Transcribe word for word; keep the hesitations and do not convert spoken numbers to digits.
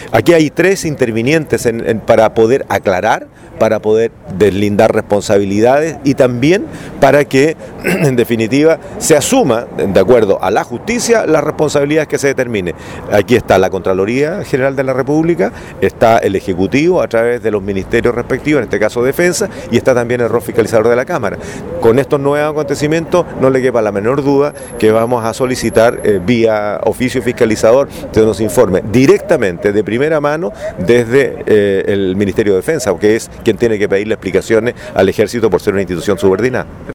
Aquí hay tres intervinientes en, en, para poder aclarar, para poder deslindar responsabilidades y también para que, en definitiva, se asuma, de acuerdo a la justicia, las responsabilidades que se determine. Aquí está la Contraloría General de la República, está el Ejecutivo a través de los ministerios respectivos, en este caso Defensa, y está también el rol fiscalizador de la Cámara. Con estos nuevos acontecimientos no le quepa la menor duda que vamos a solicitar eh, vía oficio fiscalizador que nos informe directamente, de primera mano, desde eh, el Ministerio de Defensa, que es quien tiene que pedirle explicaciones al Ejército por ser una institución subordinada.